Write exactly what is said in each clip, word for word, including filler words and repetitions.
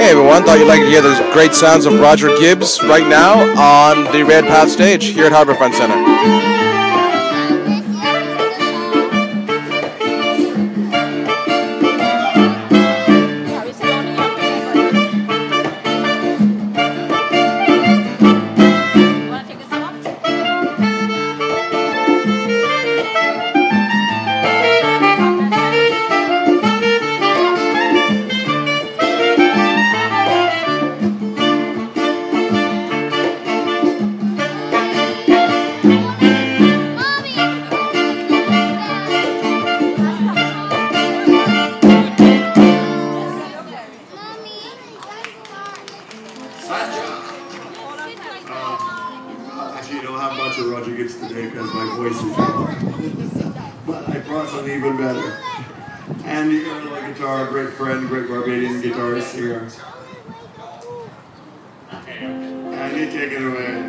Hey everyone, thought you'd like to hear the great sounds of Roger Gibbs right now on the Red Path stage here at Harbourfront Centre. Actually, you don't have much of Roger Gibbs today because my voice is gone. But I brought something even better. Andy Earl on guitar, great friend, great Barbadian guitarist, singer. Andy, take it away.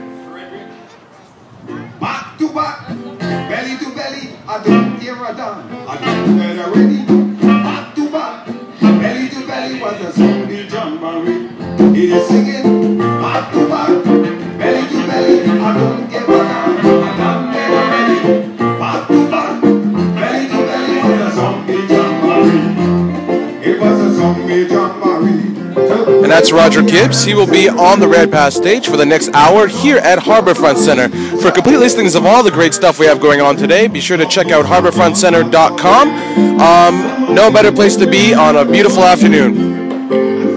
Back to back, belly to belly, I don't hear a done. I don't get ready. Back to back, belly to belly was a song the John Barry. He is singing, back to back, belly to belly, I don't give a damn. I don't get ready. Back to back, belly to belly was a song the John Barry. It was a song the John Barry. And that's Roger Gibbs. He will be on the Red Path stage for the next hour here at Harbourfront Centre. For complete listings of all the great stuff we have going on today, be sure to check out harbourfront centre dot com. Um, no better place to be on a beautiful afternoon.